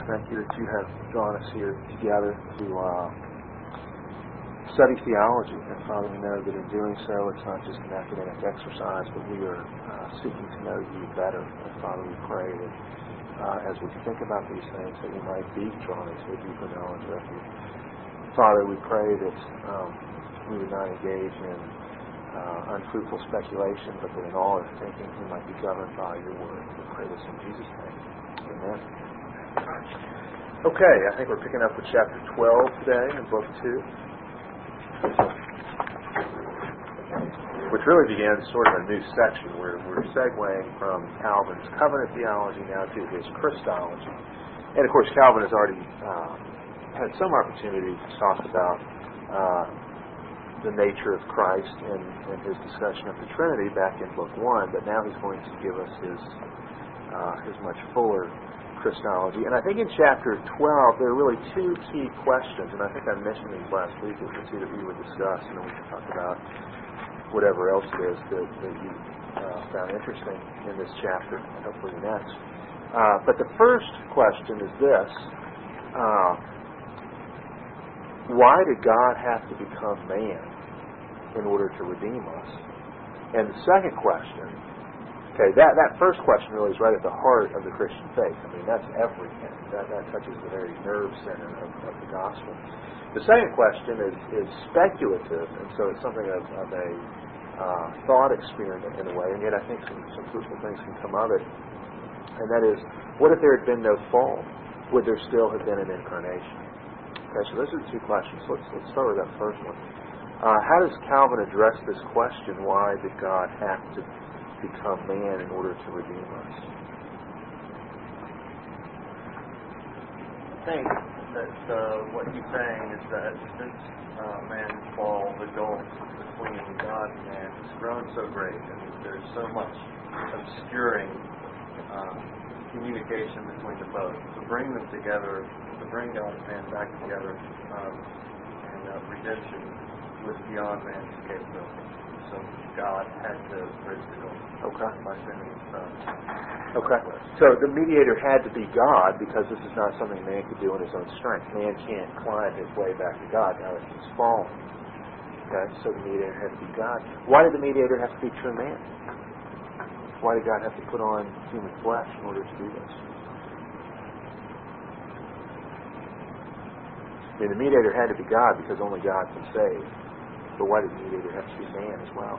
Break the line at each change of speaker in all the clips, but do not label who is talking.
Thank you that you have drawn us here together to study theology. And Father, we know that in doing so, it's not just an academic exercise, but we are seeking to know you better. And Father, we pray that as we think about these things, that we might be drawn into a deeper knowledge of you. Father, we pray that we would not engage in unfruitful speculation, but that in all our thinking we might be governed by your word. We pray this in Jesus' name. Amen. Okay, I think we're picking up with chapter 12 today in book 2, which really begins sort of a new section where we're segueing from Calvin's covenant theology now to his Christology. And of course, Calvin has already had some opportunity to talk about the nature of Christ in his discussion of the Trinity back in book 1, but now he's going to give us his much fuller Christology. And I think in chapter 12 there are really two key questions, and I think I mentioned these last week as the two that we would discuss, and then we can talk about whatever else it is that you found interesting in this chapter, and hopefully the next. But the first question is this: why did God have to become man in order to redeem us? And the second question, okay, that first question really is right at the heart of the Christian faith. I mean, that's everything. That touches the very nerve center of the gospel. The second question is speculative, and so it's something of a thought experiment in a way, and yet I think some fruitful things can come of it. And that is, what if there had been no fall? Would there still have been an incarnation? Okay, so those are the two questions. Let's start with that first one. How does Calvin address this question, why did God have to become man in order to redeem us?
I think that what he's saying is that since man's fall, the gulf between God and man has grown so great, and there's so much obscuring communication between the both. To bring them together, to bring God and man back together, and redemption was beyond man's capability. So God had to bridge the gulf.
Okay.
By sending His Son.
Okay. So the mediator had to be God because this is not something man could do in his own strength. Man can't climb his way back to God now that he's fallen. Okay. So the mediator had to be God. Why did the mediator have to be true man? Why did God have to put on human flesh in order to do this? I mean, the mediator had to be God because only God can save. But why did the mediator have to be man as well?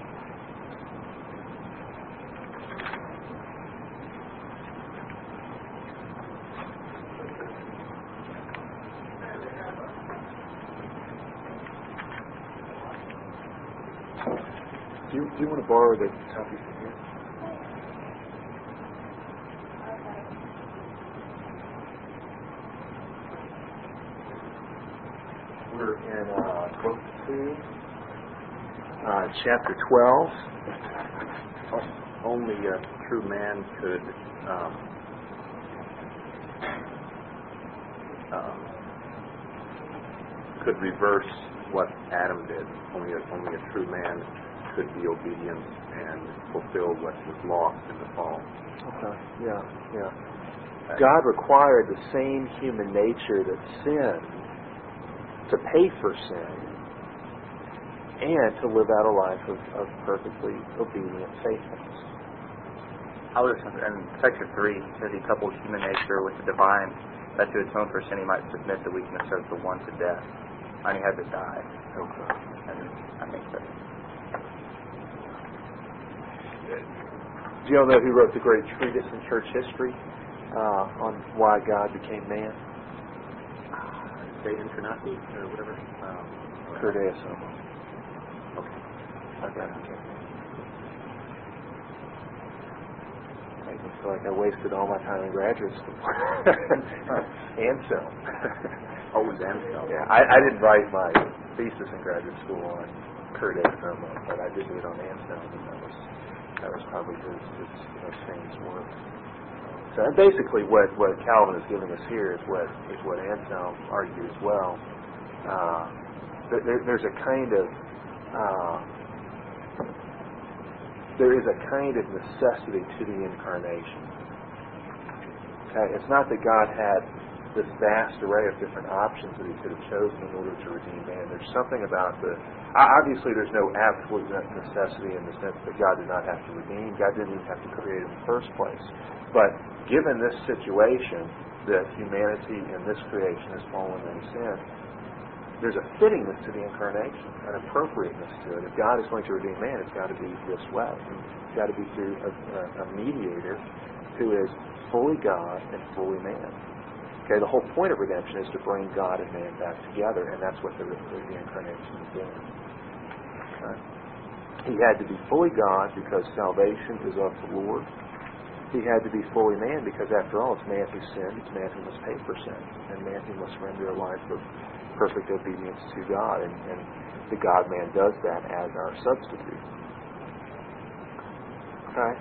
Do you want to borrow the copy from here? We're in book 2, chapter 12.
Only a true man could reverse what Adam did. Only a true man could be obedient and fulfill what was lost in the fall.
Okay. Yeah. God required the same human nature that sinned to pay for sin and to live out a life of perfectly obedient faithfulness.
In section 3, he says he coupled human nature with the divine, that to atone for sin he might submit the weakness of the one to death, and he had to die.
Okay.
And I think that.
Do you all know who wrote the great treatise in church history on why God became man?
De Incarnati, or whatever.
Kurt A.S.
Okay.
Okay. I feel like I wasted all my time in graduate school. Anselm.
Oh, it was Anselm.
Yeah, I didn't write my thesis in graduate school on Kurt A.S., but I did do it on Anselm, and that was probably his famous work. So and basically, what Calvin is giving us here is what Anselm argued as well. There's a kind of there is a kind of necessity to the incarnation. Okay? It's not that God had this vast array of different options that he could have chosen in order to redeem man. There's something about obviously there's no absolute necessity in the sense that God did not have to redeem. God didn't even have to create in the first place. But given this situation, that humanity in this creation has fallen into sin, there's a fittingness to the incarnation, an appropriateness to it. If God is going to redeem man, it's got to be this way. It's got to be through a mediator who is fully God and fully man. Okay, the whole point of redemption is to bring God and man back together, and that's what the incarnation is doing. He had to be fully God because salvation is of the Lord. He had to be fully man because, after all, it's man who sinned, it's man who must pay for sin, and man who must render a life of perfect obedience to God, and the God-man does that as our substitute. Okay?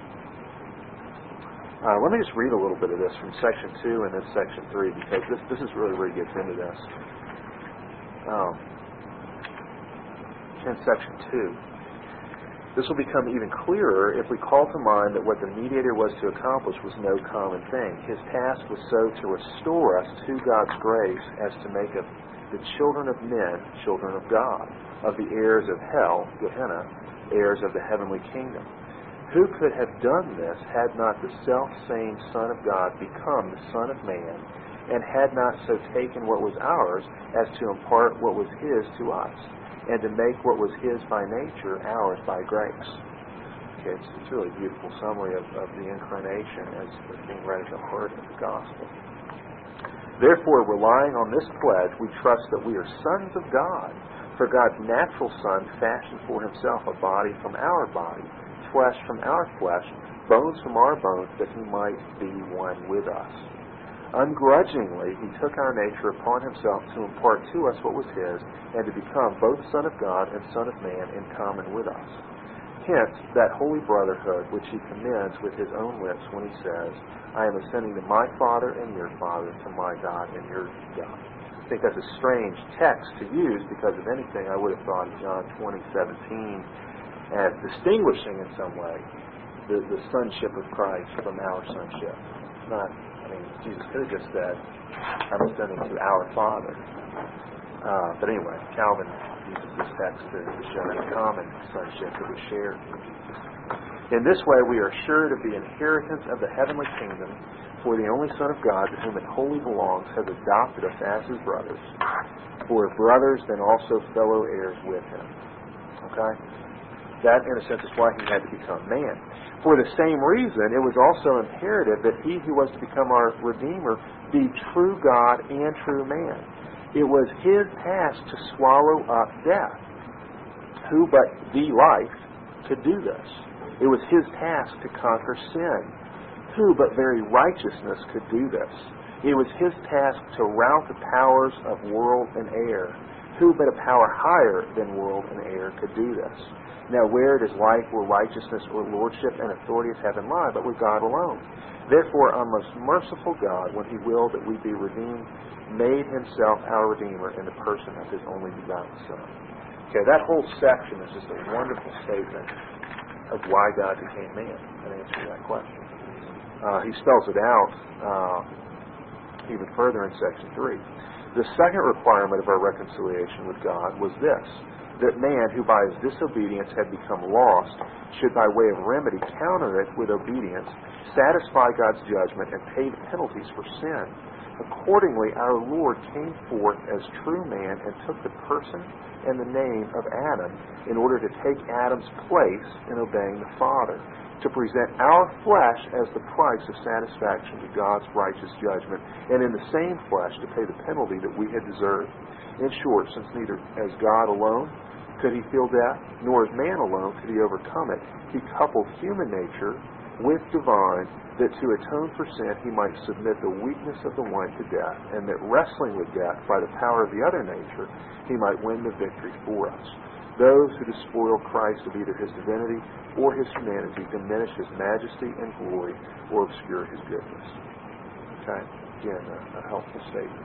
Let me just read a little bit of this from section 2 and then section 3, because this is really where he gets into this. In section 2, this will become even clearer if we call to mind that what the mediator was to accomplish was no common thing. His task was so to restore us to God's grace as to make of the children of men children of God, of the heirs of hell, Gehenna, heirs of the heavenly kingdom. Who could have done this had not the self-same Son of God become the Son of Man, and had not so taken what was ours as to impart what was his to us, and to make what was his by nature ours by grace? Okay, it's really a beautiful summary of the incarnation as being right at the heart of the gospel. Therefore, relying on this pledge, we trust that we are sons of God, for God's natural Son fashioned for himself a body from our body, flesh from our flesh, bones from our bones, that he might be one with us. Ungrudgingly, he took our nature upon himself to impart to us what was his, and to become both Son of God and Son of Man in common with us. Hence, that holy brotherhood which he commends with his own lips when he says, I am ascending to my Father and your Father, to my God and your God. I think that's a strange text to use, because if anything, I would have thought of John 20:17 as distinguishing in some way the sonship of Christ from our sonship. It's not, Jesus could have just said, I'm ascending to our Father. But anyway, Calvin uses this text to show the common sonship that we share. In this way, we are assured of the inheritance of the heavenly kingdom, for the only Son of God, to whom it wholly belongs, has adopted us as his brothers. For if brothers, then also fellow heirs with him. Okay? That, in a sense, is why he had to become man. For the same reason, it was also imperative that he who was to become our Redeemer be true God and true man. It was his task to swallow up death. Who but the life could do this? It was his task to conquer sin. Who but very righteousness could do this? It was his task to rout the powers of world and air. Who but a power higher than world and air could do this? Now where does life or righteousness or lordship and authority of heaven lie but with God alone? Therefore our most merciful God, when he willed that we be redeemed, made himself our Redeemer in the person of his only begotten Son. Okay, that whole section is just a wonderful statement of why God became man, in answer to that question. He spells it out even further in section 3. The second requirement of our reconciliation with God was this, that man, who by his disobedience had become lost, should by way of remedy counter it with obedience, satisfy God's judgment, and pay the penalties for sin. Accordingly, our Lord came forth as true man and took the person and the name of Adam in order to take Adam's place in obeying the Father, to present our flesh as the price of satisfaction to God's righteous judgment, and in the same flesh to pay the penalty that we had deserved. In short, since neither as God alone could he feel death, nor as man alone could he overcome it, he coupled human nature with divine, that to atone for sin he might submit the weakness of the one to death, and that wrestling with death by the power of the other nature, he might win the victory for us. Those who despoil Christ of either his divinity or his humanity diminish his majesty and glory, or obscure his goodness. Okay? Again, a helpful statement.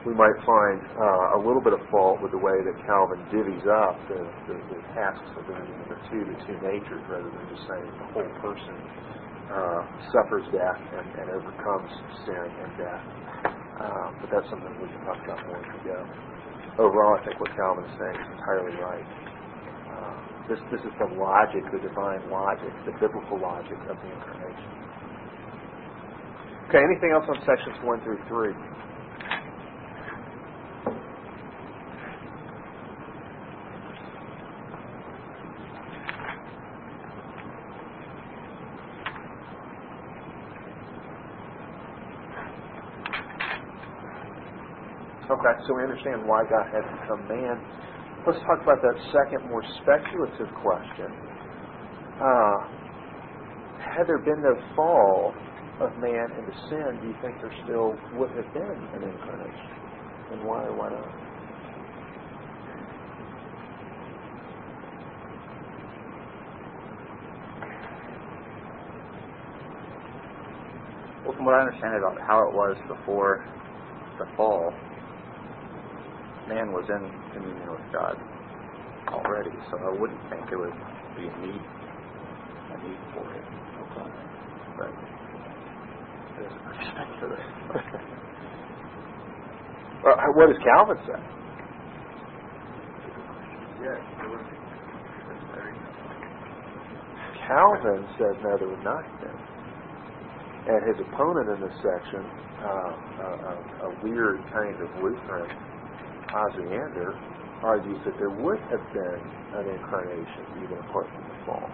we might find a little bit of fault with the way that Calvin divvies up the tasks of the two natures, rather than just saying the whole person suffers death and overcomes sin and death. But that's something we can talk about more as we go. Overall, I think what Calvin is saying is entirely right. This is the logic, the divine logic, the biblical logic of the Incarnation. Okay, anything else on sections 1 through 3? Okay, so we understand why God had to become man. Let's talk about that second, more speculative question. Had there been no fall of man into sin, do you think there still would have been an incarnation? And why or why not?
Well, from what I understand about how it was before the fall, man was in communion with God already, so I wouldn't think it would be a need for it. Okay. But there's a perspective to this.
What does Calvin say? Calvin says no, there would not have been. And his opponent in this section, a weird kind of Lutheran, Osiander, argues that there would have been an incarnation even apart from the fall.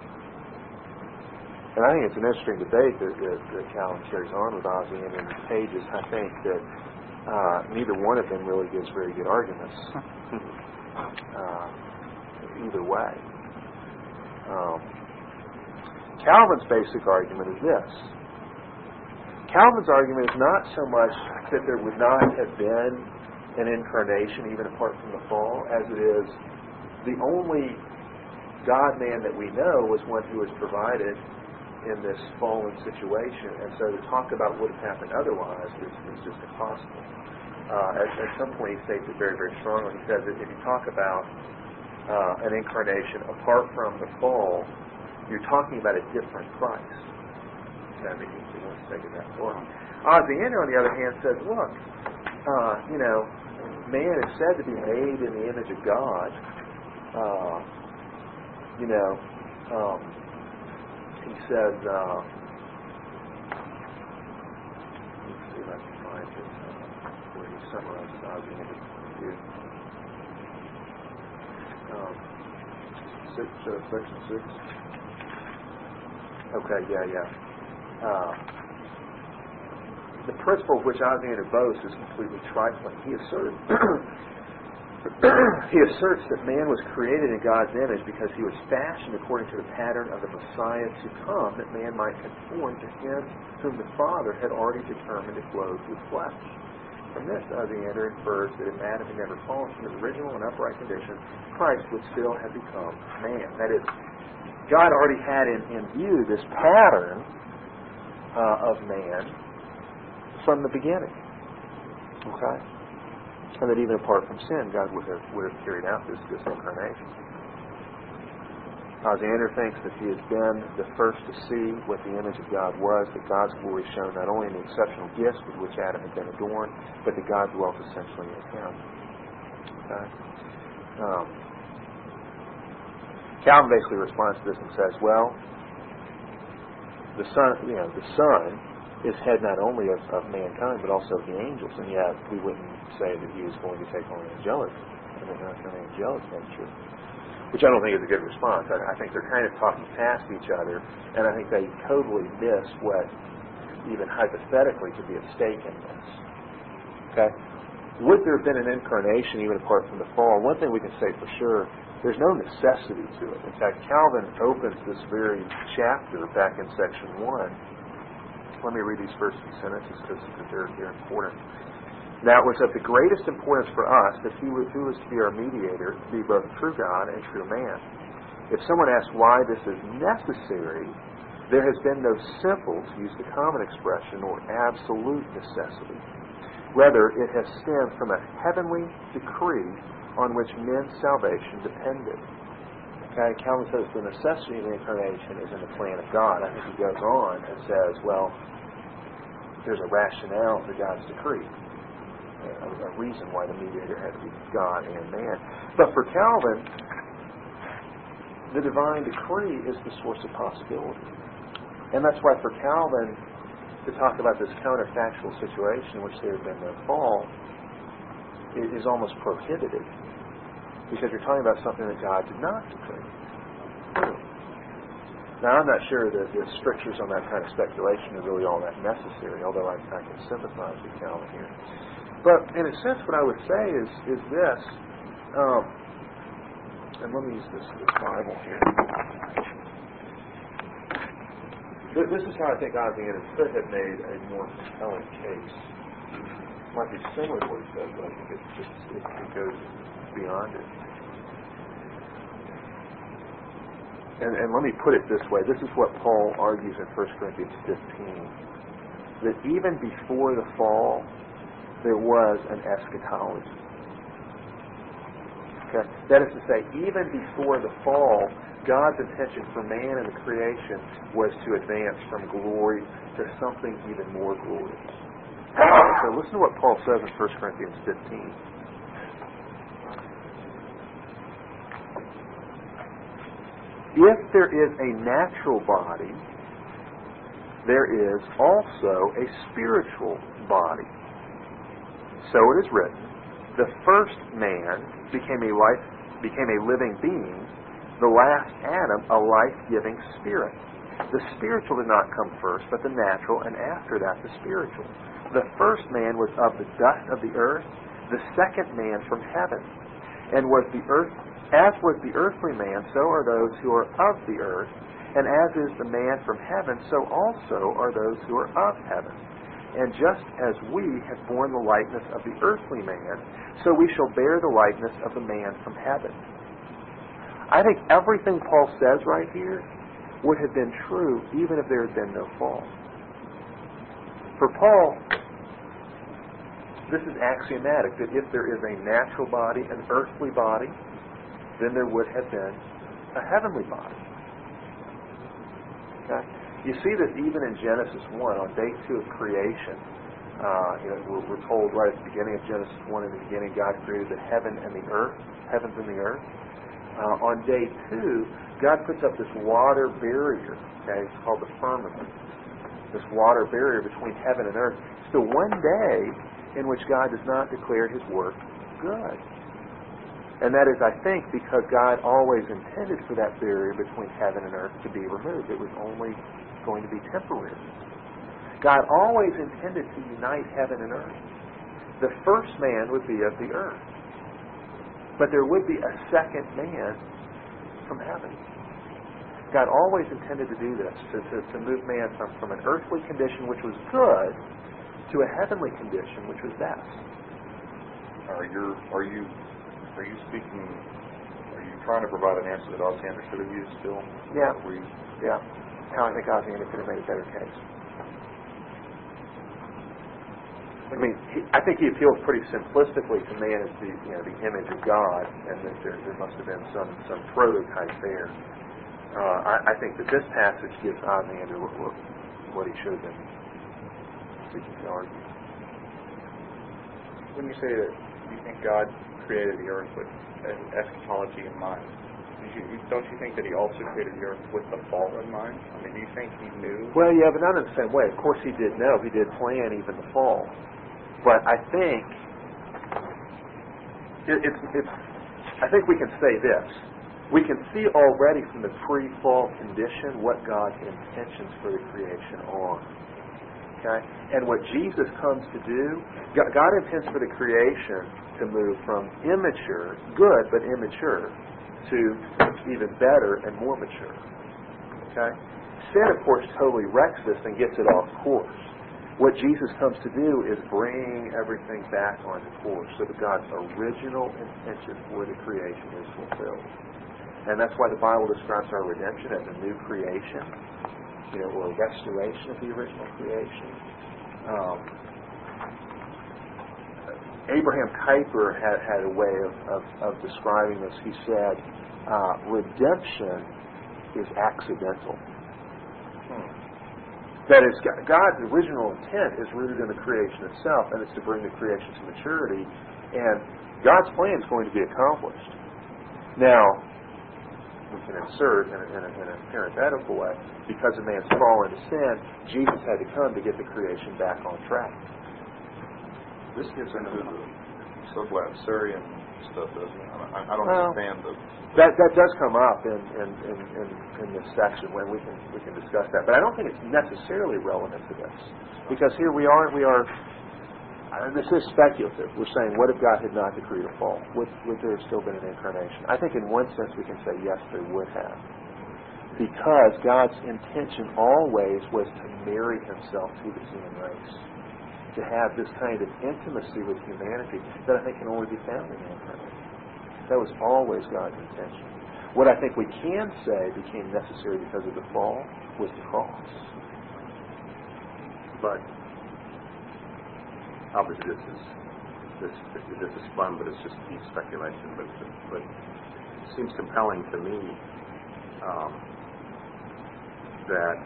And I think it's an interesting debate that Calvin carries on with Osiander in these pages. I think that neither one of them really gives very good arguments either way. Calvin's basic argument is this. Calvin's argument is not so much that there would not have been an incarnation even apart from the fall, as it is the only God-man that we know was one who was provided in this fallen situation, and so to talk about what would have happened otherwise is just impossible. At some point he states it very, very strongly. He says that if you talk about an incarnation apart from the fall, you're talking about a different Christ. I mean, he wants to take it that far. Osiander, on the other hand, says, look, man is said to be made in the image of God. He says, let's see if I can find it, where he summarizes Osiander's view. Section 6. Okay, yeah. The principle of which Osiander boasts is completely trifling. He asserts that man was created in God's image because he was fashioned according to the pattern of the Messiah to come, that man might conform to him whom the Father had already determined to clothe with flesh. From this, Osiander infers that if Adam had never fallen from his original and upright condition, Christ would still have become man. That is, God already had in view this pattern of man from the beginning. Okay? And that even apart from sin, God would have carried out this incarnation. Osiander thinks that he has been the first to see what the image of God was, that God's glory shone not only in the exceptional gifts with which Adam had been adorned, but that God dwelt essentially in him. Okay? Calvin basically responds to this and says, well, the Son is head not only of mankind, but also of the angels, and yet we wouldn't say that he is going to take on an angelic nature, which I don't think is a good response. I think they're kind of talking past each other, and I think they totally miss what even hypothetically could be at stake in this. Okay? Would there have been an incarnation even apart from the fall? One thing we can say for sure, there's no necessity to it. In fact, Calvin opens this very chapter back in section 1. Let me read these first few sentences because they're important. Now, it was of the greatest importance for us that he who was to be our mediator be both true God and true man. If someone asks why this is necessary, there has been no simple, to use the common expression, or absolute necessity. Rather, it has stemmed from a heavenly decree on which men's salvation depended. Okay, Calvin says the necessity of the incarnation is in the plan of God. I think he goes on and says, well, there's a rationale for God's decree, a reason why the mediator had to be God and man. But for Calvin, the divine decree is the source of possibility. And that's why for Calvin, to talk about this counterfactual situation in which there had been no fall is almost prohibited, because you're talking about something that God did not decree. Now, I'm not sure that the strictures on that kind of speculation are really all that necessary, although I can sympathize with Calvin here. But in a sense, what I would say is this, and let me use this Bible here. This is how I think Osiander could have made a more compelling case. It might be similar to what he says, but I think it goes beyond it. And let me put it this way. This is what Paul argues in 1 Corinthians 15. That even before the fall, there was an eschatology. Okay? That is to say, even before the fall, God's intention for man and the creation was to advance from glory to something even more glorious. So listen to what Paul says in 1 Corinthians 15. If there is a natural body, there is also a spiritual body. So it is written, the first man became a living being, the last Adam a life-giving spirit. The spiritual did not come first, but the natural, and after that the spiritual. The first man was of the dust of the earth, the second man from heaven. And as was the earthly man, so are those who are of the earth, and as is the man from heaven, so also are those who are of heaven. And just as we have borne the likeness of the earthly man, so we shall bear the likeness of the man from heaven. I think everything Paul says right here would have been true even if there had been no fall. For Paul, this is axiomatic, that if there is a natural body, an earthly body, then there would have been a heavenly body. Okay? You see this even in Genesis 1, on day 2 of creation. We're told right at the beginning of Genesis 1, in the beginning God created the heaven and the earth, heavens and the earth. On day 2, God puts up this water barrier. Okay? It's called the firmament. This water barrier between heaven and earth. It's the one day in which God does not declare His work good. And that is, I think, because God always intended for that barrier between heaven and earth to be removed. It was only going to be temporary. God always intended to unite heaven and earth. The first man would be of the earth. But there would be a second man from heaven. God always intended to do this, to move man from an earthly condition which was good to a heavenly condition which was best.
Are you trying to provide an answer that Osiander should have used still?
Yeah. Yeah. How I think Osiander could have made a better case. I mean, I think he appeals pretty simplistically to man as the image of God, and that there must have been some prototype there. I think that this passage gives Osiander what he should have been seeking to argue.
When you say that you think God created the earth with an eschatology in mind, don't you think that He also created the earth with the fall in mind? I mean, do you think He knew?
Well, yeah, but not in the same way. Of course He did know. He did plan even the fall. But I think I think we can say this. We can see already from the pre-fall condition what God's intentions for the creation are. Okay? And what Jesus comes to do, God intends for the creation to move from immature, good but immature, to even better and more mature. Okay? Sin, of course, totally wrecks this and gets it off course. What Jesus comes to do is bring everything back onto course so that God's original intention for the creation is fulfilled. And that's why the Bible describes our redemption as a new creation, or a restoration of the original creation. Abraham Kuyper had a way of describing this. He said, redemption is accidental. That is, God's original intent is rooted in the creation itself, and it's to bring the creation to maturity, and God's plan is going to be accomplished. Now, we can insert in a parenthetical way, because of man's fall into sin, Jesus had to come to get the creation back on track.
This gets into the Sublatsarian stuff, doesn't it? I don't understand the...
That does come up in this section when we can discuss that, but I don't think it's necessarily relevant to this, because here we are. This is speculative. We're saying, what if God had not decreed a fall? Would there have still been an incarnation? I think in one sense we can say yes, there would have, because God's intention always was to marry Himself to the human race, to have this kind of intimacy with humanity that I think can only be found in the incarnation. That was always God's intention. What I think we can say became necessary because of the fall was the cross.
But obviously this is fun, but it's just deep speculation. But it seems compelling to me that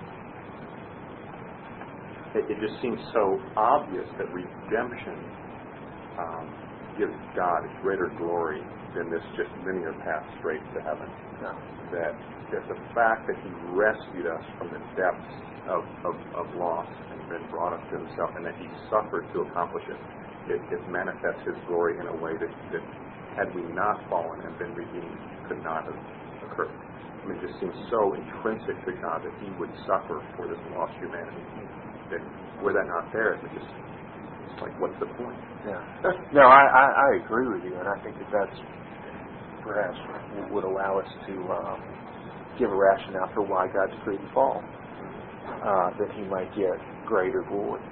it just seems so obvious that redemption gives God greater glory than this just linear path straight to heaven.
No.
That the fact that He rescued us from the depths of loss and then brought us to Himself, and that He suffered to accomplish it, it manifests His glory in a way that had we not fallen and been redeemed, could not have occurred. I mean, it just seems so intrinsic to God that He would suffer for this lost humanity. That were that not there, it's like, what's the point?
Yeah. No, I agree with you, and I think that's perhaps would allow us to give a rationale for why God decreed the fall, that He might get greater glory.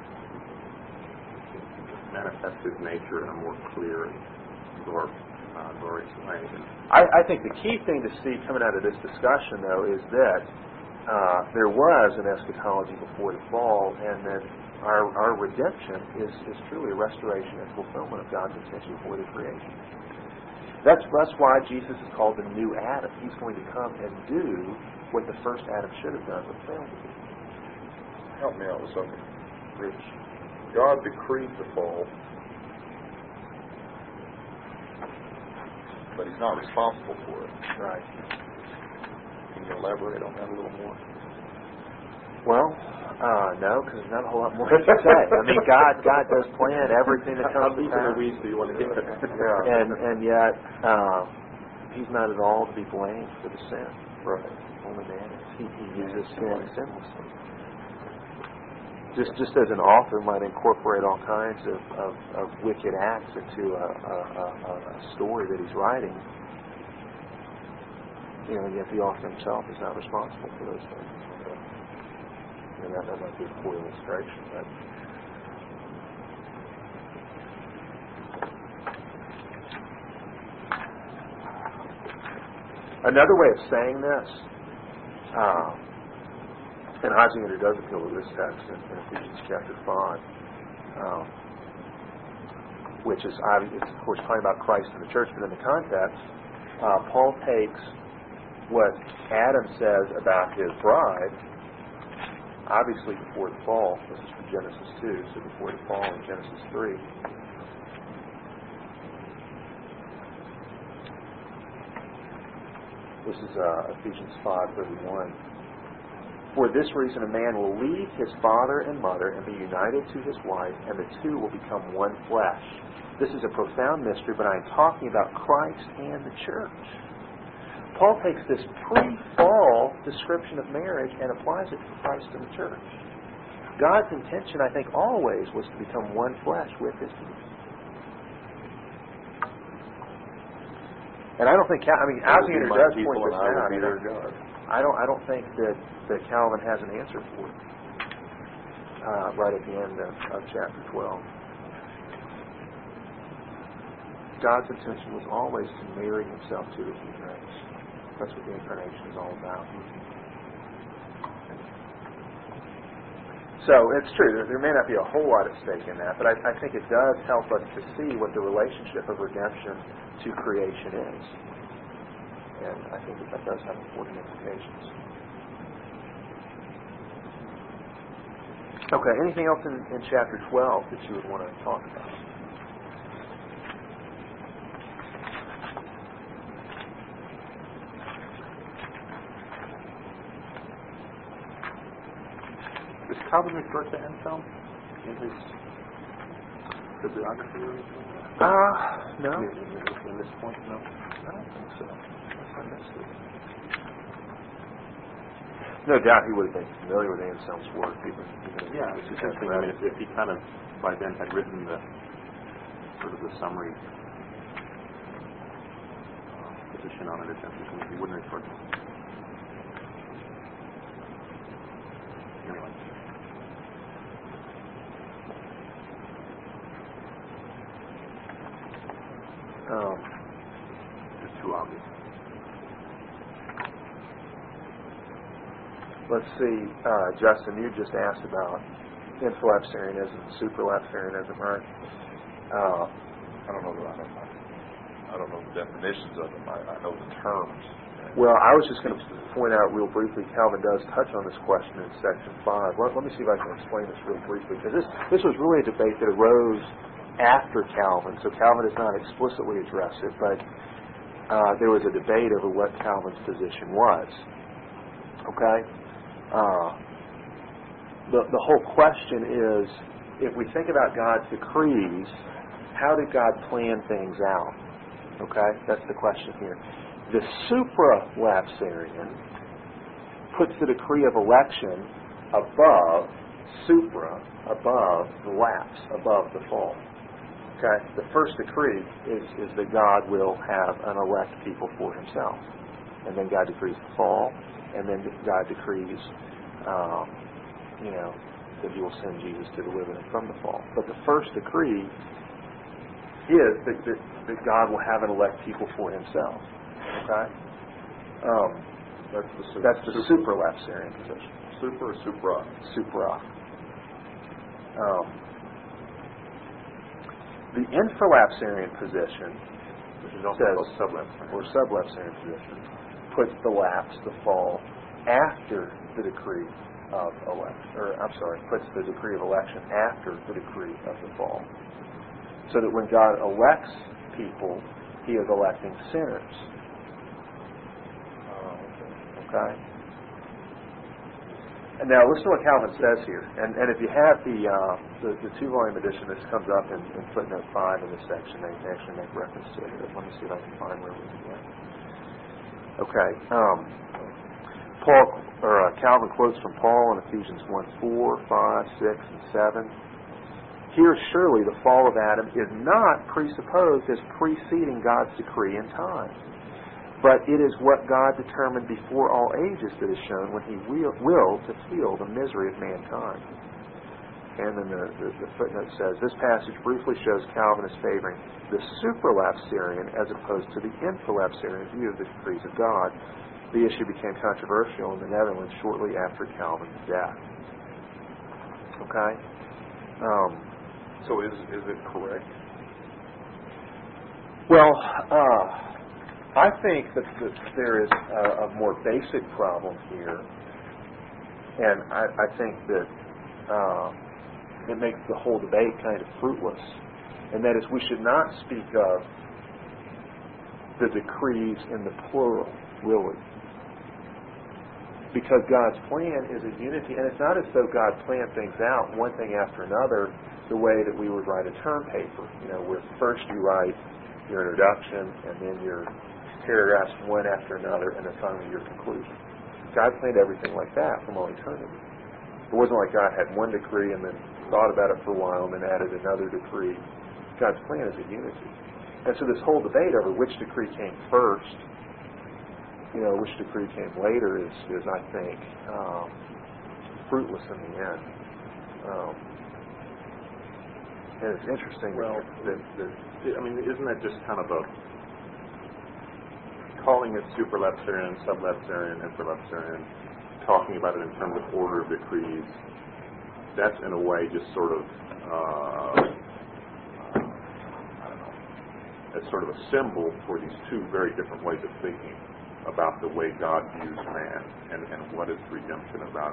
Manifest His nature in a more clear and glorious way.
I think the key thing to see coming out of this discussion, though, is that there was an eschatology before the fall, and that our redemption is truly a restoration and fulfillment of God's intention before the creation. That's why Jesus is called the new Adam. He's going to come and do what the first Adam should have done but failed to do.
Help me out with something, Rich. God decreed the fall, but He's not responsible for it.
Right.
Can you elaborate on that a little more?
Well, no, because there's not a whole lot more to say. I mean, God does plan everything that comes to pass.
Do you want to get
Yeah. And yet, He's not at all to be blamed for the sin.
Right.
Only man is. He uses sin sinlessly. Just as an author might incorporate all kinds of wicked acts into a story that he's writing, and yet the author himself is not responsible for those things. And that might be a poor illustration, but another way of saying this, and Heisinger does appeal to this text in Ephesians chapter 5, which is obviously, of course, talking about Christ and the church, but in the context, Paul takes what Adam says about his bride, obviously before the fall. This is from Genesis 2, so before the fall in Genesis 3. This is Ephesians 5:31. For this reason a man will leave his father and mother and be united to his wife, and the two will become one flesh. This is a profound mystery, but I am talking about Christ and the church. Paul takes this pre-fall description of marriage and applies it to Christ and the church. God's intention, I think, always was to become one flesh with His people. And I don't think, Heisinger does point this out. I don't think that Calvin has an answer for it right at the end of chapter 12. God's intention was always to marry Himself to the human race. That's what the incarnation is all about. So it's true. There may not be a whole lot at stake in that, but I think it does help us to see what the relationship of redemption to creation is. And I think that does have important implications. Okay, anything else in chapter 12 that you would want to talk about?
Does Calvin refer to Anselm in his bibliography or anything?
No.
In this point, no?
I don't think so. I missed it. No doubt he would have been familiar with Anselm's work.
Yeah, it's interesting. I mean, if he kind of by then had written the sort of the summary position on it, he wouldn't refer to it. Anyway. It's too obvious.
Let's see, Justin, you just asked about infralapsarianism and supralapsarianism, right?
I don't know the definitions of them. I know the terms.
Well, I was just going to point out real briefly, Calvin does touch on this question in section 5. Let me see if I can explain this real briefly, because this was really a debate that arose after Calvin, so Calvin does not explicitly address it, but there was a debate over what Calvin's position was. Okay? The whole question is, if we think about God's decrees, how did God plan things out? Okay? That's the question here. The supralapsarian puts the decree of election above the lapse, above the fall. Okay? The first decree is that God will have an elect people for himself. And then God decrees the fall, and then God decrees that he will send Jesus to deliver them from the fall. But the first decree is that God will have an elect people for himself. Okay? That's the supralapsarian position.
Super or supra?
Supra. The infralapsarian position,
Which is also called sublapsarian.
or sublapsarian position, puts the lapse, the fall, after the decree of election. Puts the decree of election after the decree of the fall. So that when God elects people, he is electing sinners. Okay? And now listen to what Calvin says here. And if you have the 2-volume edition, this comes up in footnote 5 in this section. They actually make reference to it. Let me see if I can find where we can get. Okay. Calvin quotes from Paul in Ephesians 1:4, 5, 6, and 7. Here, surely the fall of Adam is not presupposed as preceding God's decree in time, but it is what God determined before all ages that is shown when he willed to feel the misery of mankind. And then the footnote says, this passage briefly shows Calvin is favoring the supralapsarian as opposed to the infralapsarian view of the decrees of God. The issue became controversial in the Netherlands shortly after Calvin's death. Okay?
So is it correct?
Well, I think that there is a more basic problem here, and I think that it makes the whole debate kind of fruitless, and that is we should not speak of the decrees in the plural, really. Because God's plan is a unity, and it's not as though God planned things out one thing after another the way that we would write a term paper. Where first you write your introduction, and then your paragraphs one after another, and then finally your conclusion. God planned everything like that from all eternity. It wasn't like God had one decree and then thought about it for a while and then added another decree. God's plan is a unity. And so this whole debate over which decree came first, which decree came later is I think, fruitless in the end. And it's interesting
isn't that just kind of calling it supralapsarian, sublapsarian, infralapsarian, talking about it in terms of order of decrees, that's in a way just sort of it's sort of a symbol for these two very different ways of thinking about the way God views man and what is redemption about.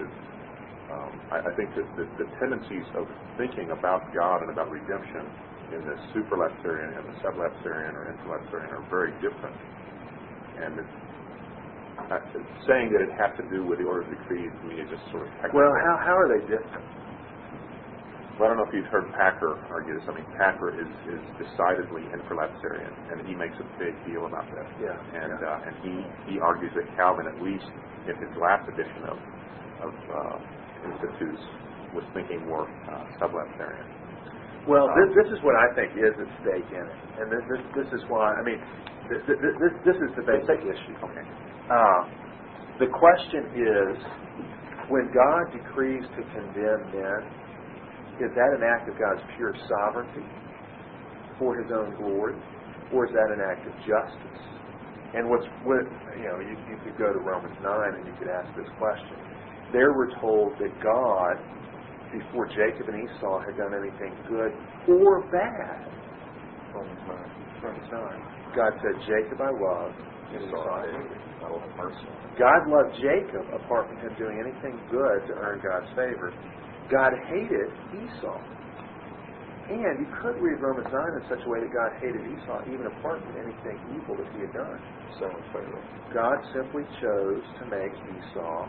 I think that the tendencies of thinking about God and about redemption in the supralapsarian and the sublapsarian or infralapsarian are very different. And saying that it has to do with the order of decrees to me is just sort of technical.
Well, how are they different?
Well, I don't know if you've heard Packer argue this. I mean, Packer is decidedly infralapsarian, and he makes a big deal about that.
Yeah.
And he argues that Calvin, at least in his last edition of Institutes, was thinking more sublapsarian.
Well, this is what I think is at stake in it, and this is why. I mean, this is the basic issue.
Okay.
The question is, when God decrees to condemn men, is that an act of God's pure sovereignty for His own glory, or is that an act of justice? And you could go to Romans 9 and you could ask this question. There we're told that God, before Jacob and Esau had done anything good or bad, Romans 9, God said, Jacob I love, Esau I hated. God loved Jacob apart from him doing anything good to earn God's favor. God hated Esau. And you could read Romans 9 in such a way that God hated Esau even apart from anything evil that he had done. God simply chose to make Esau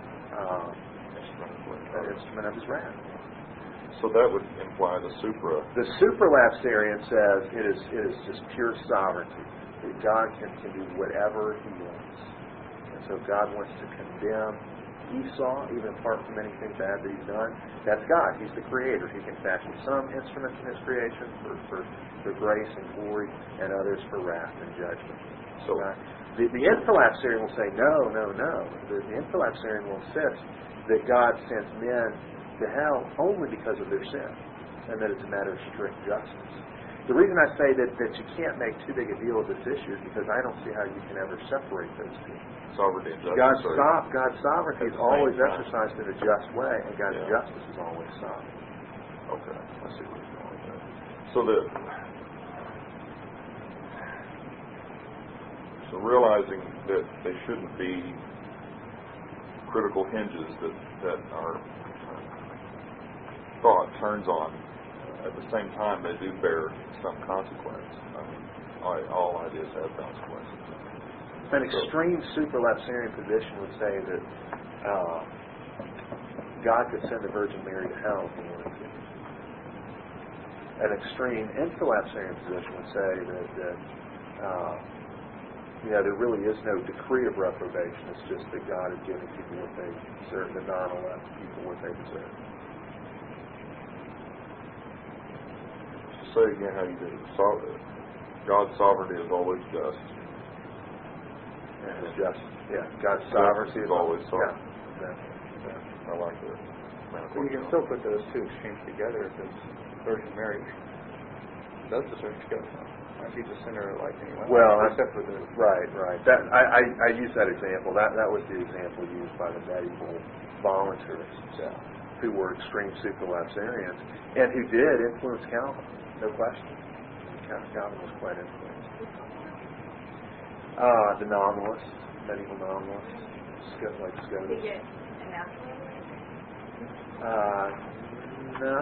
an instrument of his wrath.
So that would imply the supra.
The supralapsarian says it is just pure sovereignty. That God can do whatever He wants. And so God wants to condemn Esau, even apart from anything bad that he's done. That's God. He's the creator. He can fashion some instruments in His creation for grace and glory, and others for wrath and judgment.
So
the infralapsarian will say, no. The infralapsarian will insist that God sends men to hell only because of their sin, and that it's a matter of strict justice. The reason I say that you can't make too big a deal of this issue is because I don't see how you can ever separate those two.
sovereignty and justice.
God's sovereignty is always exercised in a just way, and God's justice is always sovereign.
Okay, I see where you're going with that. So realizing that they shouldn't be critical hinges that our thought turns on, at the same time they do bear some consequence. I mean, all ideas have consequences.
An extreme supralapsarian position would say that God could send the Virgin Mary to hell if He wanted to. An extreme infralapsarian position would say that there really is no decree of reprobation. It's just that God is giving people what they deserve, the non-elect people what they deserve.
Say again how you did it. God's sovereignty is always just.
And it's just, God's sovereignty
is always sovereign.
Yeah.
I like that.
So you can still put those two extremes together because Virgin Mary does deserve to go. Why don't you just send her like anyone?
Well,
except for the
right. That I use that example. That was the example used by the medieval voluntarists, who were extreme supralapsarians and who did influence Calvin, no question. Calvin was quite influenced. The nominalists, medieval nominalists, like Scotus.
Did you get an answer?
No.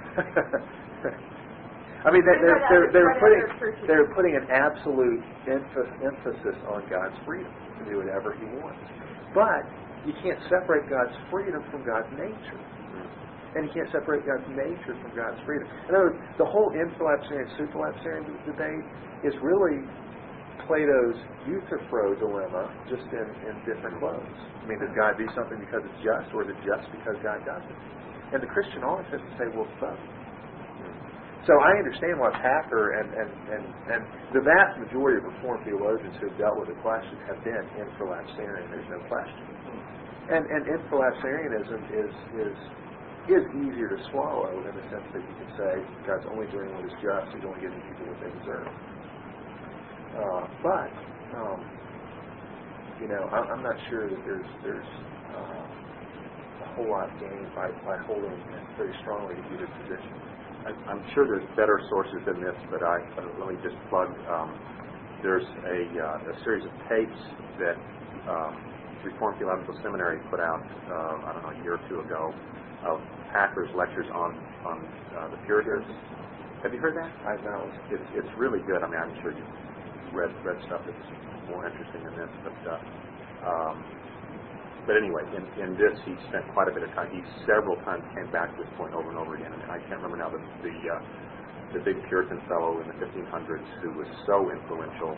I mean, they were putting an absolute emphasis on God's freedom to do whatever He wants. But you can't separate God's freedom from God's nature. And you can't separate God's nature from God's freedom. In other words, the whole infralapsarian, supralapsarian debate is really Plato's Euthyphro dilemma, just in different clothes. I mean, does God do something because it's just, or is it just because God does it? And the Christian always has to say, well, it's both. So I understand why Packer and the vast majority of Reformed theologians who have dealt with the question have been infralapsarian. There's no question. And infralapsarianism is easier to swallow in the sense that you can say God's only doing what is just. He's only giving people what they deserve. But I'm not sure that there's a whole lot gained by holding very strongly to either position.
I'm sure there's better sources than this, but let me just plug. There's a series of tapes that Reformed Theological Seminary put out, a year or two ago, of Packer's lectures on the Puritans. Have you heard that?
I know.
It's really good. I mean, I'm sure you've read stuff that's more interesting than this, but anyway, in this he spent quite a bit of time. He several times came back to this point over and over again. And I can't remember now the big Puritan fellow in the 1500s who was so influential.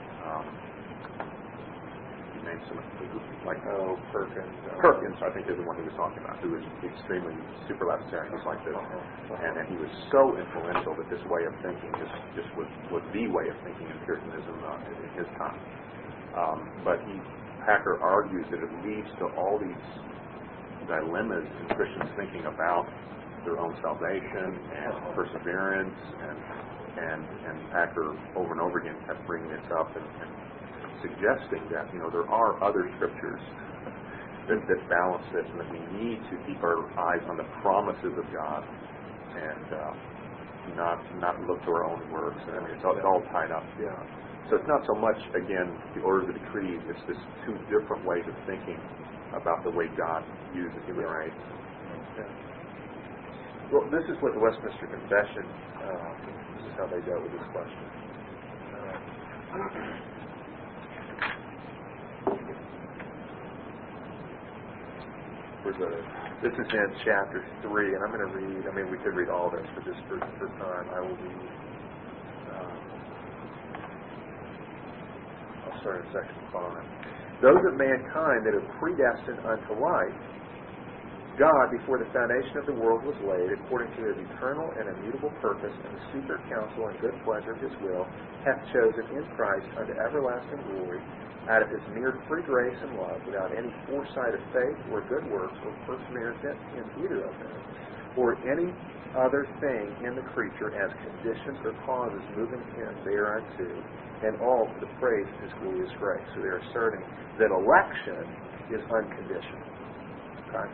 Named some like Perkins, I think is the one he was talking about, who was extremely superlapsarian, just like this, and he was so influential that this way of thinking just was the way of thinking in Puritanism in his time. But Packer argues that it leads to all these dilemmas in Christians thinking about their own salvation and perseverance, and Packer over and over again kept bringing this up and suggesting that there are other scriptures that balance this, and that we need to keep our eyes on the promises of God and not look to our own works. I mean, it's all tied up.
Yeah.
So it's not so much, again, the order of the decrees. It's just two different ways of thinking about the way God uses human rights.
Yeah. Well, this is what the Westminster Confession. This is how they dealt with this question. This is in chapter 3, and I'm going to read. I mean, we could read all this, but just for time, I will read. I'll start in section 5. Those of mankind that are predestined unto life, God, before the foundation of the world was laid, according to His eternal and immutable purpose and the secret counsel and good pleasure of His will, hath chosen in Christ unto everlasting glory, out of His mere free grace and love, without any foresight of faith or good works or perseverance in either of them, or any other thing in the creature as conditions or causes moving Him thereunto, and all to the praise of His glorious grace. So they're asserting that election is unconditional. Okay?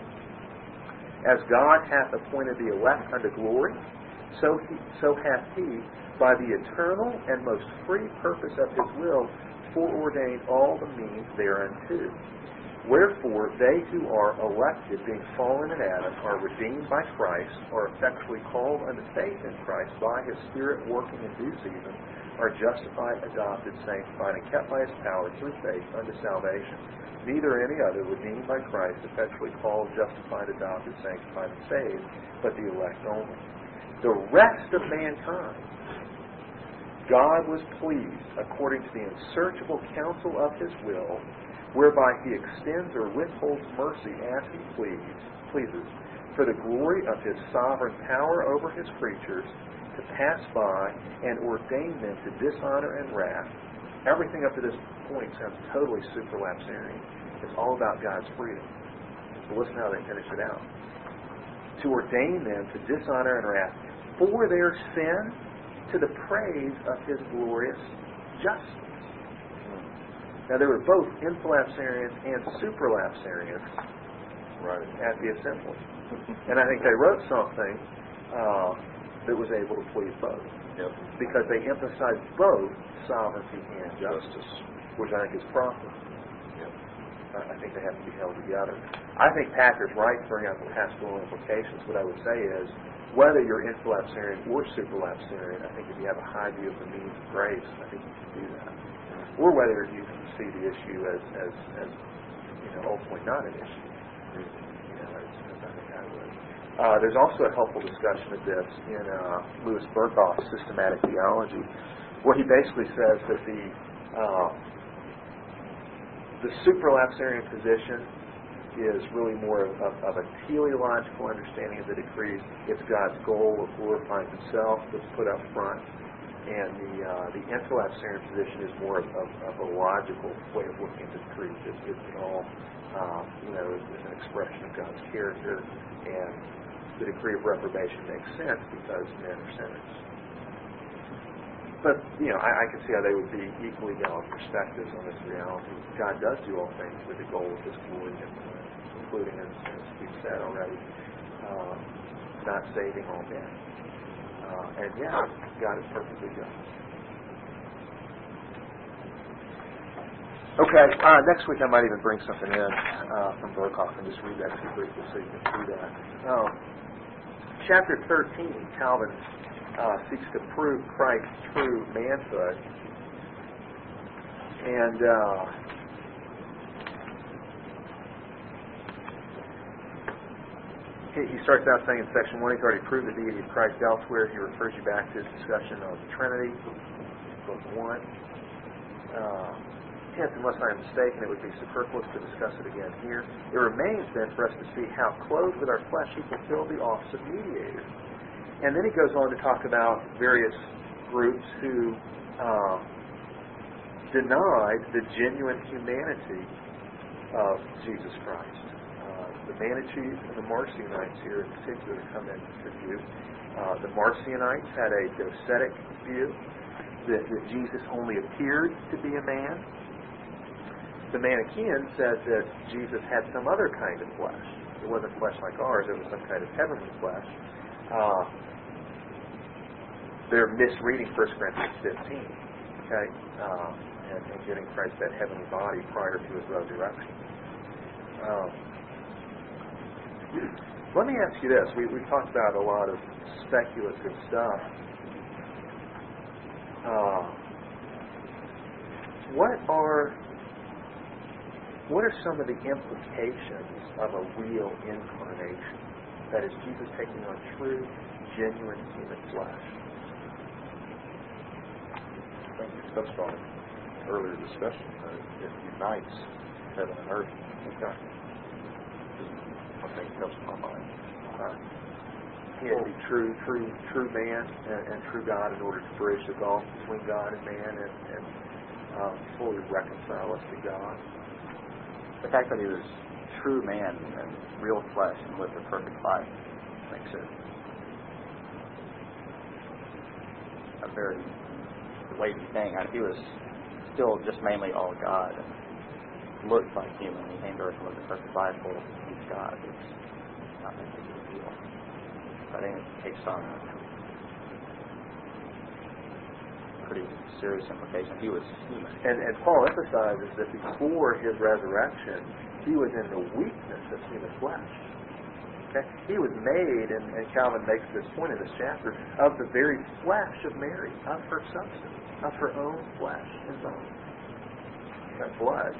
As God hath appointed the elect unto glory, so hath He, by the eternal and most free purpose of His will, foreordained all the means thereunto. Wherefore they who are elected, being fallen in Adam, are redeemed by Christ, are effectually called unto faith in Christ, by His Spirit working in due season, are justified, adopted, sanctified, and kept by His power through faith unto salvation. Neither any other redeemed by Christ, effectually called, justified, adopted, sanctified, and saved, but the elect only. The rest of mankind, God was pleased, according to the unsearchable counsel of His will, whereby He extends or withholds mercy as He pleases, for the glory of His sovereign power over His creatures, to pass by and ordain them to dishonor and wrath. Everything up to this point sounds totally superlapsarian. It's all about God's freedom. So listen how they finish it out. To ordain them to dishonor and wrath for their sin, to the praise of His glorious justice. Now, they were both infralapsarians and superlapsarians at the assembly. And I think they wrote something that was able to please both.
Yep.
Because they emphasized both sovereignty and justice, which I think is proper.
Yep.
I think they have to be held together. I think Packer's right to bring out the pastoral implications. What I would say is, whether you're infralapsarian or superlapsarian, I think if you have a high view of the means of grace, I think you can do that. Or whether you can see the issue as ultimately not an issue. I think I would. There's also a helpful discussion of this in Louis Berkhof's Systematic Theology, where he basically says that the superlapsarian position is really more of a teleological understanding of the decrees. It's God's goal of glorifying Himself that's put up front. And the infralapsarian position is more of a logical way of looking at the decrees. It's all, is an expression of God's character. And the decree of reprobation makes sense because men are sinners. But, I can see how they would be equally valid perspectives on this reality. God does do all things with the goal of His glory and influence. including, as we've said already, not saving all men. And yeah, God is perfectly just. Okay, next week I might even bring something in from Berkhoff and just read that to you briefly so you can see that. Chapter 13, Calvin seeks to prove Christ's true manhood. And he starts out saying in section 1, he's already proved the deity of Christ elsewhere. He refers you back to his discussion of the Trinity, book 1. Hence, unless I am mistaken, it would be superfluous to discuss it again here. It remains then for us to see how, clothed with our flesh, he fulfilled the office of mediator. And then he goes on to talk about various groups who denied the genuine humanity of Jesus Christ. The Manichees and the Marcionites here in particular come into view. The Marcionites had a docetic view that Jesus only appeared to be a man. The Manichaeans said that Jesus had some other kind of flesh. It wasn't flesh like ours, it was some kind of heavenly flesh. They're misreading 1 Corinthians 15, okay, and giving Christ that heavenly body prior to his resurrection. Let me ask you this. We've talked about a lot of speculative stuff. What are some of the implications of a real incarnation? That is, Jesus taking on true, genuine human flesh.
I think we touched on it in earlier discussion. It unites heaven and earth.
Okay.
I think comes to my mind.
He had to be true man and true God in order to bridge the gulf between God and man and fully reconcile us to God.
The fact that he was true man and real flesh and lived a perfect life makes it a very weighty thing. He was still just mainly all God and looked like human. He came to earth and lived a perfect life. Well, he's God. It's not that big of a deal. I think it takes on a pretty serious implication. He was human.
And Paul emphasizes that before his resurrection, he was in the weakness of human flesh. Okay? He was made, and Calvin makes this point in this chapter, of the very flesh of Mary, of her substance, of her own flesh and bone. That blood.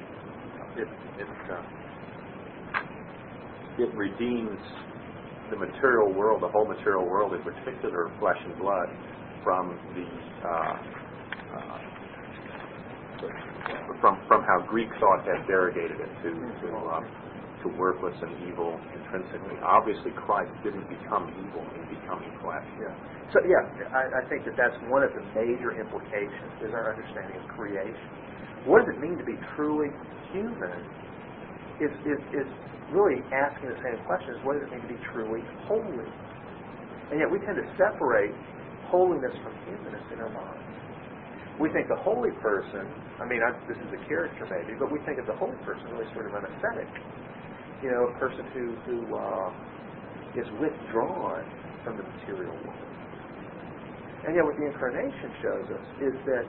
It redeems the material world, the whole material world, in particular flesh and blood, from the from how Greek thought had derogated it to worthless and evil intrinsically. Obviously, Christ didn't become evil in becoming flesh.
Yeah. So I think that's one of the major implications is our understanding of creation. What does it mean to be truly human? Is really asking the same question as what does it mean to be truly holy? And yet we tend to separate holiness from humanness in our minds. We think the holy person, this is a character maybe, but we think of the holy person really sort of an ascetic. A person who is withdrawn from the material world. And yet what the incarnation shows us is that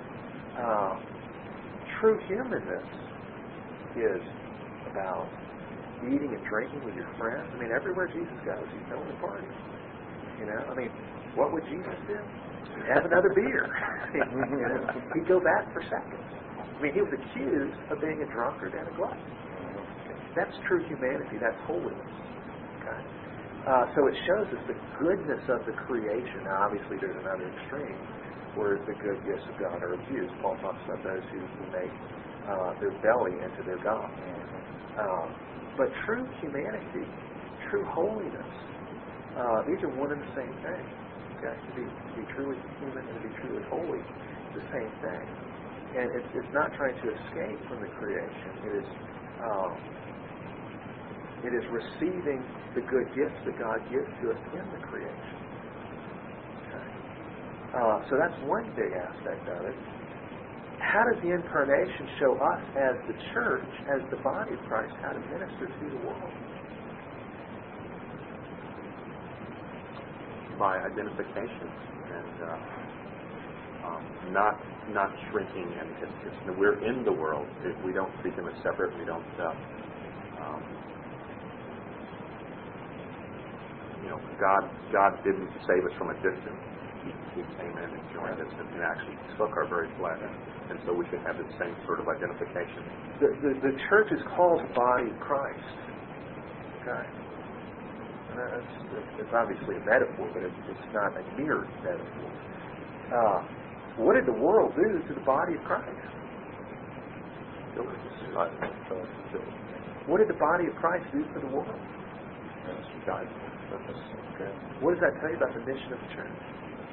true humanness is about eating and drinking with your friends. Everywhere Jesus goes, he's throwing a party. What would Jesus do? Have another beer. He'd go back for seconds. He was accused of being a drunkard and a glutton. That's true humanity. That's holiness. Okay? So it shows us the goodness of the creation. Now, obviously, there's another extreme where the good gifts of God are abused. Paul talks about those who make their belly into their God. But true humanity, true holiness, these are one and the same thing. Okay? To be truly human and to be truly holy is the same thing. And it's not trying to escape from the creation. It is receiving the good gifts that God gives to us in the creation. Okay? So that's one big aspect of it. How does the incarnation show us as the church, as the body of Christ, how to minister to the world?
by identification and not shrinking. And we're in the world. We don't treat them as separate. We don't. God didn't save us from a distance. He came in and joined us and actually took our very flesh. And so we can have the same sort of identification.
The church is called the body of Christ. Okay. And it's obviously a metaphor, but it's not a mere metaphor. What did the world do to the body of Christ? What did the body of Christ do for the world? Okay. What does that tell you about the mission of the church?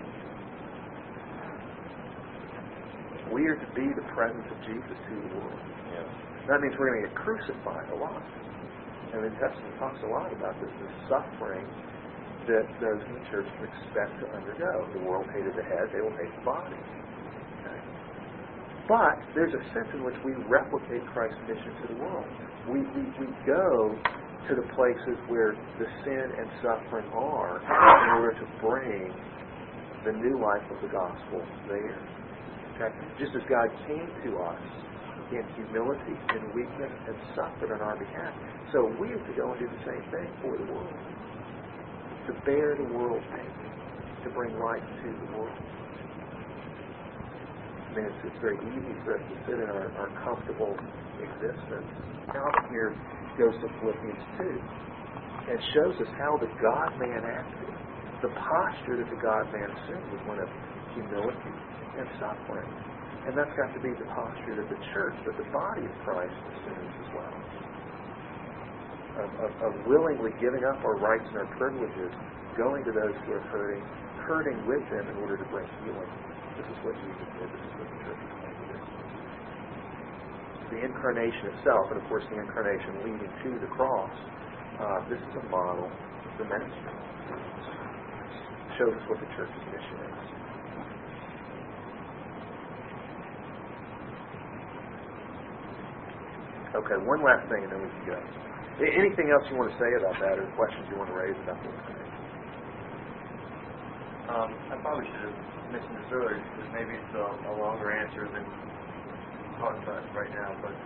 We are to be the presence of Jesus to the world.
Yeah.
That means we're going to get crucified a lot. And the Testament talks a lot about this, the suffering that those in the church can expect to undergo. The world hated the head, they will hate the body. Okay. But there's a sense in which we replicate Christ's mission to the world. We go to the places where the sin and suffering are in order to bring the new life of the gospel there. Okay? Just as God came to us in humility and weakness and suffered on our behalf, so we have to go and do the same thing for the world. To bear the world's pain, to bring life to the world. I mean, it's very easy for us to sit in our comfortable existence. Calvin here goes to Philippians 2 and shows us how the God-man acted. The posture that the God-man assumed was one of humility and suffering. And that's got to be the posture that the church, that the body of Christ assumes as well. Of willingly giving up our rights and our privileges, going to those who are hurting with them in order to bring healing. This is what Jesus did. This is what the church is going to do. The incarnation itself, and of course the incarnation leading to the cross, this is a model for ministry. It shows us what the church's mission is. Okay, one last thing and then we can go. Anything else you want to say about that or questions you want to raise about the incarnation?
I probably should have mentioned this earlier because maybe it's a longer answer than talking about it right now, but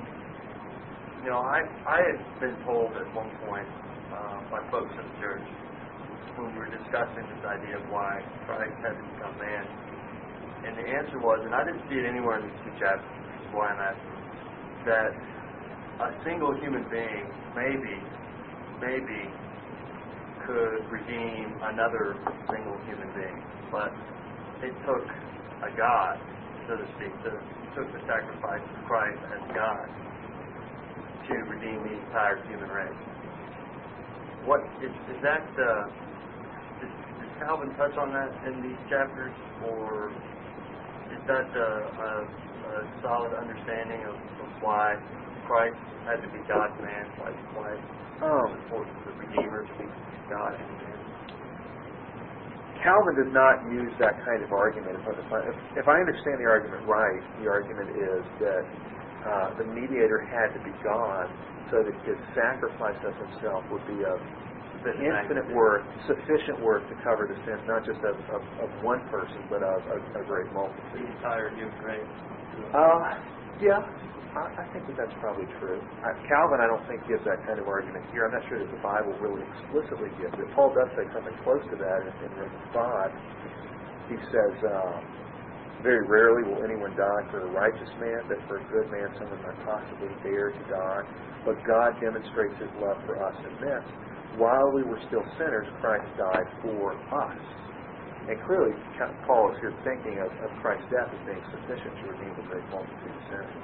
I had been told at one point by folks in the church when we were discussing this idea of why Christ had to become man, and the answer was, and I didn't see it anywhere in these two chapters, which is why I'm asking, that a single human being maybe could redeem another single human being, but it took a God, so to speak, took the sacrifice of Christ as God to redeem the entire human race. What is that? Does Calvin touch on that in these chapters, or is that a solid understanding of why Christ had to be God's man? Why it's important for the Redeemer to be God and man?
Calvin does not use that kind of argument. If I understand the argument right, the argument is that the mediator had to be God so that his sacrifice of himself would be of infinite worth, sufficient worth to cover the sins, not just of one person, but of a great multitude.
The entire human race.
Yeah, I think that's probably true. Calvin, I don't think, gives that kind of argument here. I'm not sure that the Bible really explicitly gives it. Paul does say something close to that in Romans 5. He says, very rarely will anyone die for a righteous man, but for a good man someone might possibly dare to die. But God demonstrates His love for us in this. While we were still sinners, Christ died for us. And clearly, Paul is here thinking of Christ's death as being sufficient to redeem the great multitude of sinners.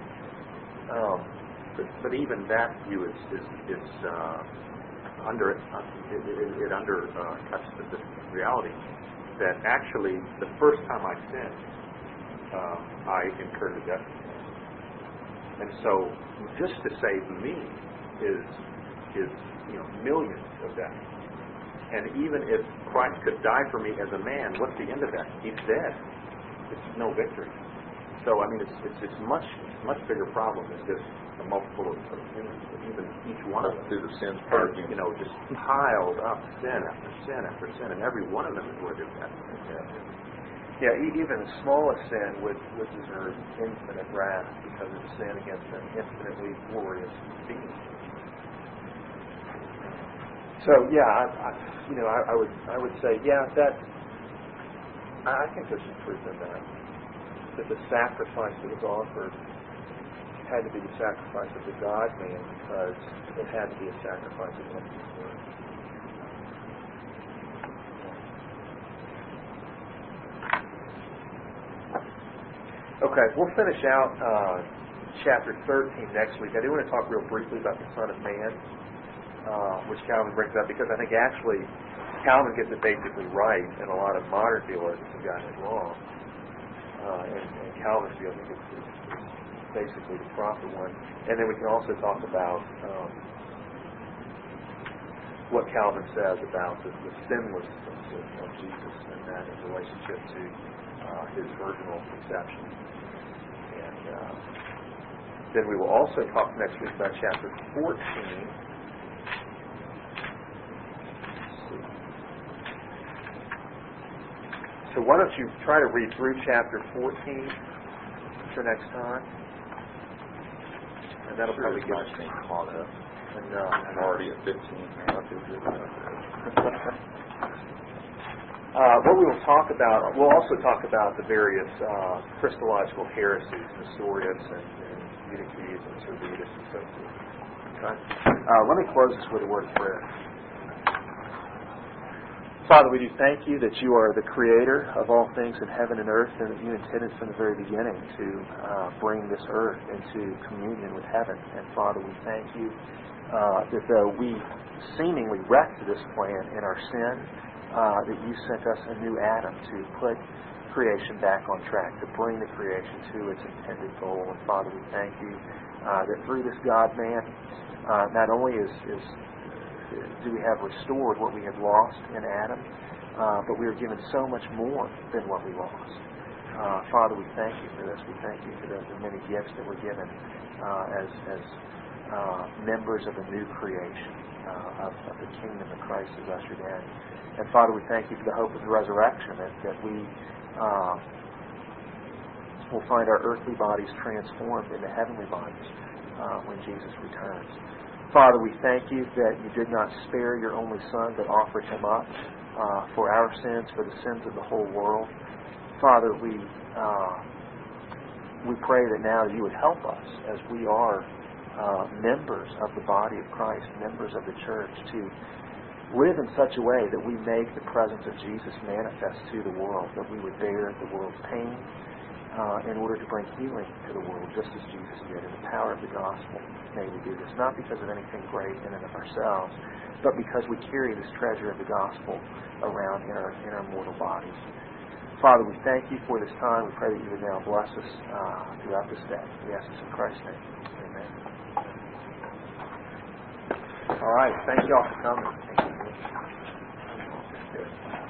But even that view is undercuts the reality that actually the first time I sinned, I incurred the death penalty. And so, just to save me is millions of deaths. And even if Christ could die for me as a man, what's the end of that? He's dead. It's no victory. So I mean, it's much much bigger problem than just a multiple of humans, but even each one of them
through the sins
has,
purging.
just piled up sin after sin after sin, and every one of them is worthy of death.
Yeah, even the smallest sin would deserve infinite wrath because it's sin against an infinitely glorious being. So yeah, I would say that I think there's some truth in that the sacrifice that was offered had to be the sacrifice of the God-man because it had to be a sacrifice of one word. Okay, we'll finish out chapter 13 next week. I do want to talk real briefly about the Son of Man, which Calvin brings up, because I think actually Calvin gets it basically right, and a lot of modern theologians have gotten it wrong. And Calvin's view, I think, is basically the proper one. And then we can also talk about what Calvin says about the sinlessness of Jesus and that in relationship to his virginal conception. And then we will also talk next week about chapter 14. So why don't you try to read through chapter 14 for next time? And that'll probably get us
being caught up.
enough.
I'm already at 15.
What we will talk about, we'll also talk about the various Christological heresies, Nestorius and Eutyches and Servetus and so forth. Okay? Let me close this with a word of prayer. Father, we do thank you that you are the creator of all things in heaven and earth, and that you intended from the very beginning to bring this earth into communion with heaven. And Father, we thank you that though we seemingly wrecked this plan in our sin, that you sent us a new Adam to put creation back on track, to bring the creation to its intended goal. And Father, we thank you that through this God-man, not only do we have restored what we had lost in Adam, but we are given so much more than what we lost. Father, we thank you for this. We thank you for the many gifts that were given as members of a new creation, of the kingdom that Christ has ushered in. And Father, we thank you for the hope of the resurrection, that we will find our earthly bodies transformed into heavenly bodies when Jesus returns. Father, we thank you that you did not spare your only Son, but offered him up for our sins, for the sins of the whole world. Father, we pray that now you would help us as we are members of the body of Christ, members of the church, to live in such a way that we make the presence of Jesus manifest to the world, that we would bear the world's pain in order to bring healing to the world, just as Jesus did. In the power of the gospel, may we do this, not because of anything great in and of ourselves, but because we carry this treasure of the gospel around in our mortal bodies. Father, we thank you for this time. We pray that you would now bless us throughout this day. We ask this in Christ's name. Amen. All right. Thank you all for coming. Thank you.